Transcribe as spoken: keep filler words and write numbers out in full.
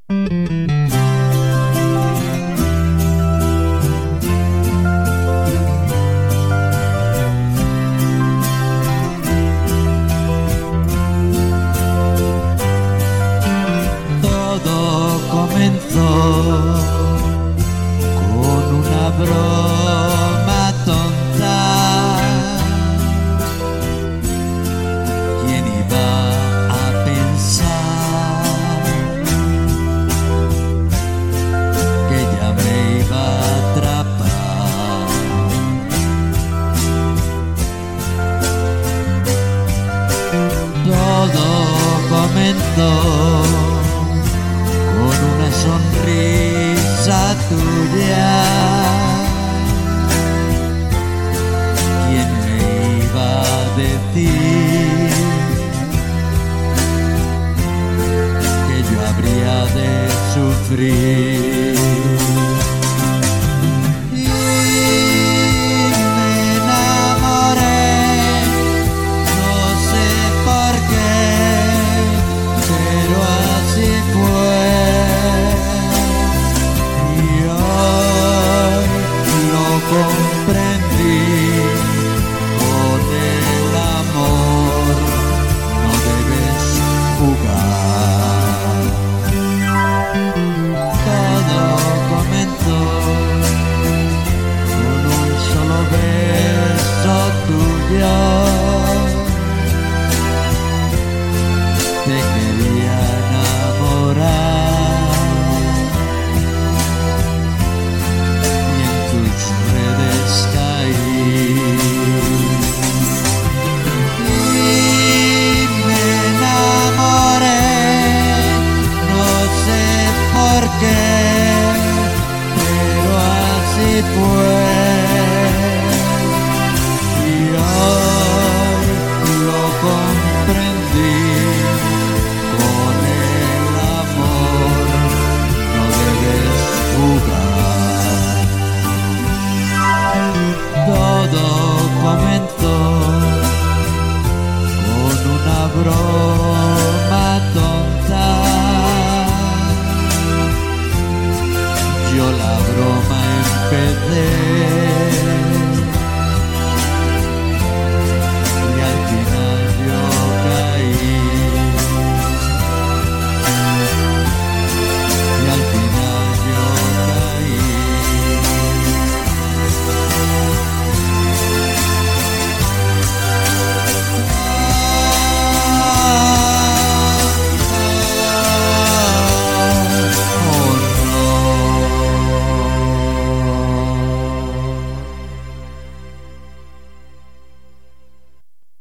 Todo comenzó con una broma tonta. ¿Quién iba a pensar que ella me iba a atrapar? Todo comenzó con una sonrisa tuya. ¿Quién me iba a decir que yo habría de sufrir? Y me enamoré, no sé por qué, pero así fue. Comprendí, con el amor no debes jugar. Todo comenzó con un solo beso tuyo. Te quería enamorar y me enamoré, no sé por qué, pero así fue.